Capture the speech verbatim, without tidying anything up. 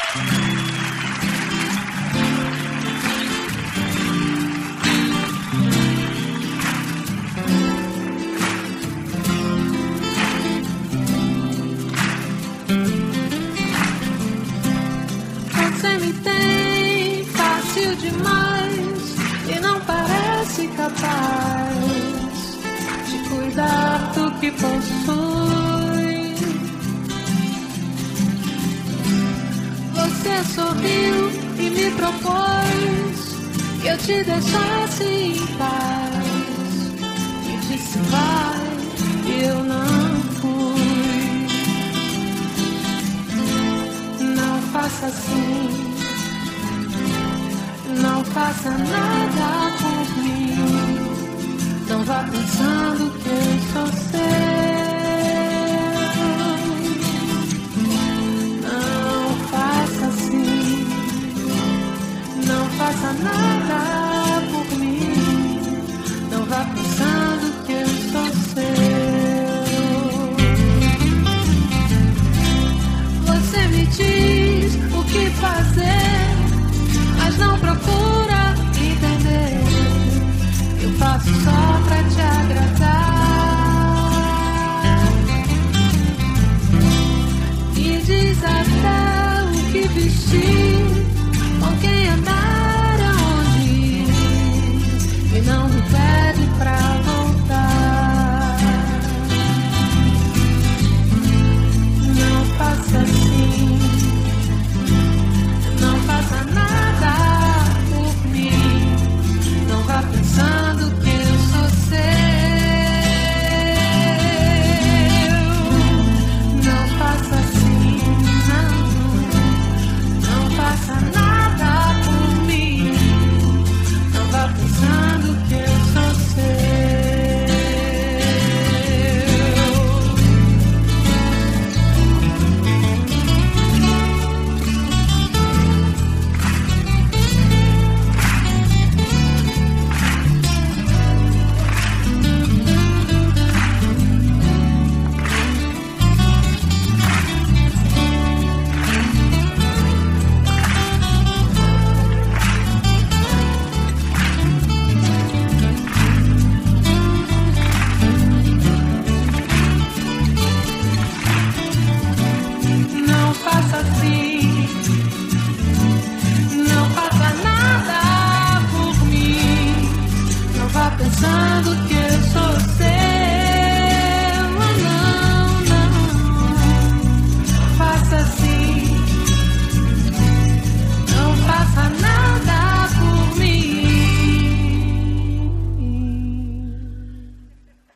Você me tem fácil demais e não parece capaz de cuidar do que possui. Você sorriu e me propôs que eu te deixasse em paz e disse vai, e eu não fui. Não faça assim, não faça nada por mim. Não vá pensando que eu sou seu. Não faça assim, não faça nada por mim. Não vá pensando que eu sou seu. Você me diz o que fazer, mas não procura entender. Eu faço só pra te agradar. Me diz até o que vestir, com quem andar, aonde ir, e não me pede pra voltar. Não faça assim, não faça nada por mim. Não vá pensando que eu sou seu. Não faça assim, não. Não faça nada por mim. Não vá pensando que eu sou seu. Não faça assim, não faça nada por mim. Não vá pensando que eu sou seu.